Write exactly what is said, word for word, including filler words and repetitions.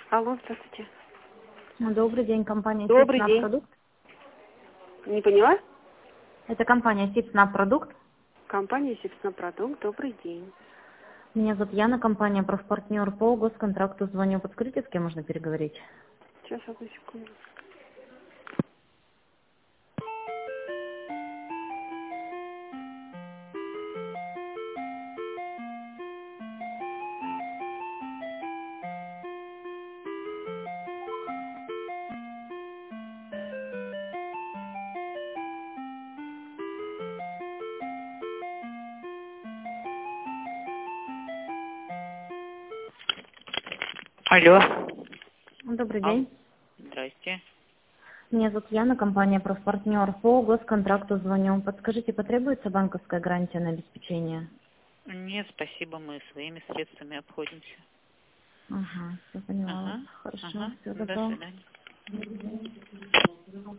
Алло, здравствуйте. Добрый день, компания Добрый день. Продукт. Не поняла? Это компания Продукт. Компания Продукт. Добрый день. Меня зовут Яна, компания профпартнер по госконтракту. Звоню, подскажите, с кем можно переговорить? Сейчас, одну секунду. Алло. Добрый Ал- день. Здрасте. Меня зовут Яна, компания профпартнер по госконтракту. Звоню. Подскажите, потребуется банковская гарантия на обеспечение? Нет, спасибо, мы своими средствами обходимся. Ага, все поняла. Ага, Хорошо, ага. все До готово. свидания.